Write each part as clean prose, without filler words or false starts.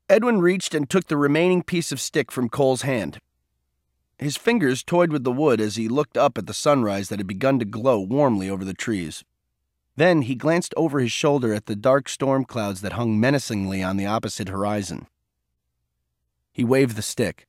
Edwin reached and took the remaining piece of stick from Cole's hand. His fingers toyed with the wood as he looked up at the sunrise that had begun to glow warmly over the trees. Then he glanced over his shoulder at the dark storm clouds that hung menacingly on the opposite horizon. He waved the stick.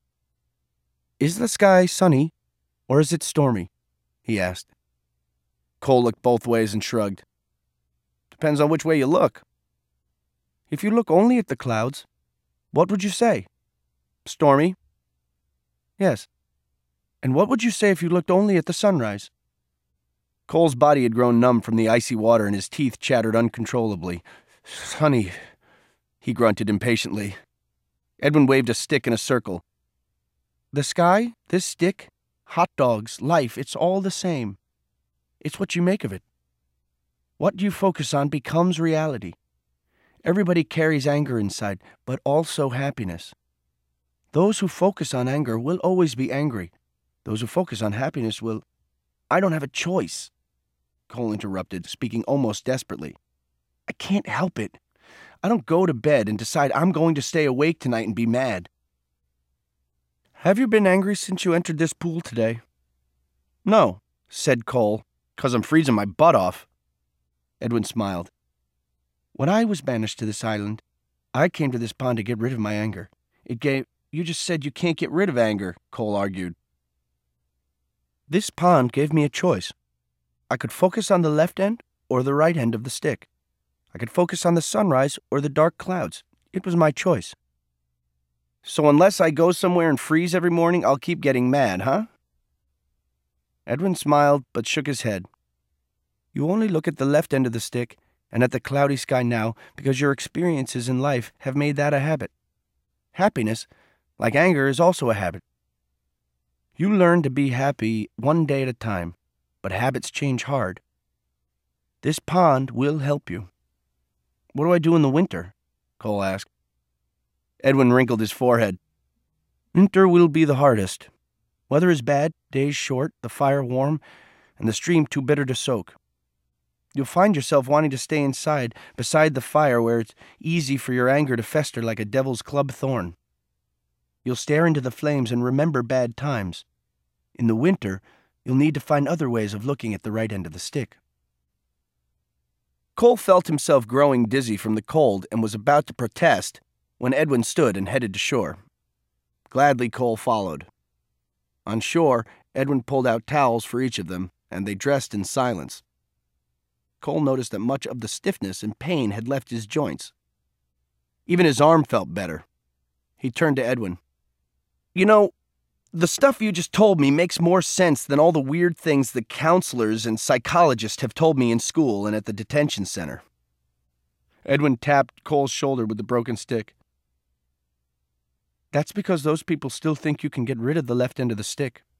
"Is the sky sunny, or is it stormy?" he asked. Cole looked both ways and shrugged. "Depends on which way you look." "If you look only at the clouds, what would you say?" "Stormy." "Yes. And what would you say if you looked only at the sunrise?" Cole's body had grown numb from the icy water and his teeth chattered uncontrollably. "Sunny," he grunted impatiently. Edwin waved a stick in a circle. "The sky, this stick, hot dogs, life, it's all the same. It's what you make of it. What you focus on becomes reality. Everybody carries anger inside, but also happiness. Those who focus on anger will always be angry. Those who focus on happiness will—" "I don't have a choice," Cole interrupted, speaking almost desperately. "I can't help it. I don't go to bed and decide I'm going to stay awake tonight and be mad." "Have you been angry since you entered this pool today?" "No," said Cole, "'cause I'm freezing my butt off." Edwin smiled. "When I was banished to this island, I came to this pond to get rid of my anger. You just said you can't get rid of anger," Cole argued. "This pond gave me a choice. I could focus on the left end or the right end of the stick. I could focus on the sunrise or the dark clouds. It was my choice." "So unless I go somewhere and freeze every morning, I'll keep getting mad, huh?" Edwin smiled but shook his head. "You only look at the left end of the stick and at the cloudy sky now because your experiences in life have made that a habit. Happiness, like anger, is also a habit. You learn to be happy one day at a time, but habits change hard. This pond will help you." "What do I do in the winter?" Cole asked. Edwin wrinkled his forehead. "Winter will be the hardest. Weather is bad, days short, the fire warm, and the stream too bitter to soak. You'll find yourself wanting to stay inside, beside the fire where it's easy for your anger to fester like a devil's club thorn. You'll stare into the flames and remember bad times. In the winter, you'll need to find other ways of looking at the right end of the stick." Cole felt himself growing dizzy from the cold and was about to protest when Edwin stood and headed to shore. Gladly, Cole followed. On shore, Edwin pulled out towels for each of them, and they dressed in silence. Cole noticed that much of the stiffness and pain had left his joints. Even his arm felt better. He turned to Edwin. "You know, the stuff you just told me makes more sense than all the weird things the counselors and psychologists have told me in school and at the detention center." Edwin tapped Cole's shoulder with the broken stick. "That's because those people still think you can get rid of the left end of the stick.